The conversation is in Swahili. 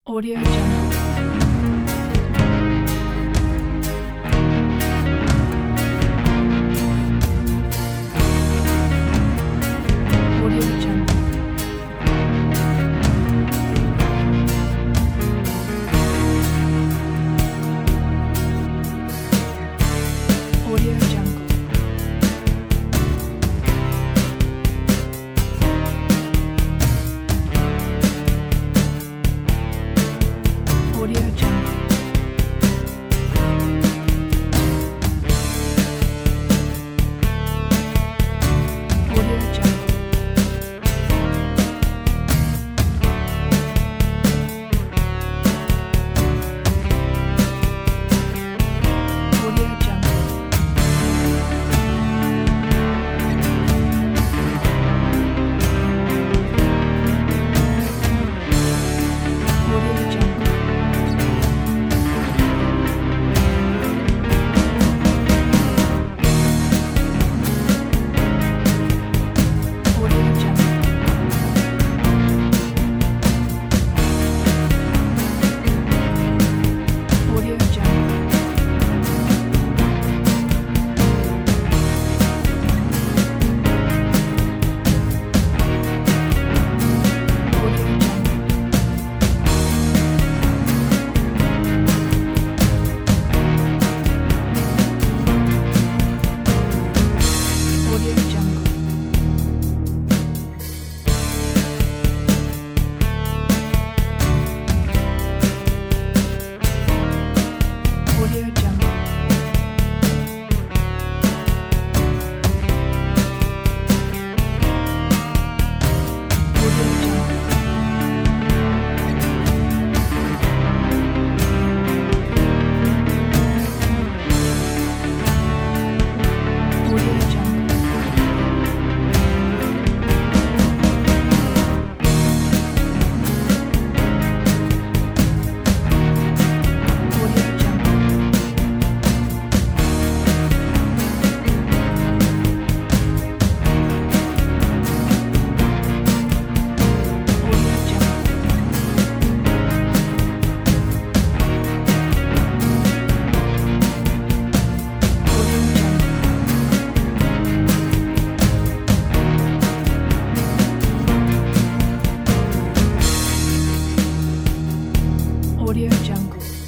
Audio Jungle. Audio Jungle. Audio Jungle. Audio Jungle. Audio Jungle. Audio Jungle. Audio Jungle. Audio Jungle. Audio Jungle. Audio Jungle. Audio Jungle. Audio Jungle. Audio Jungle. Audio Jungle. Audio Jungle. Audio Jungle. Audio Jungle. Audio Jungle.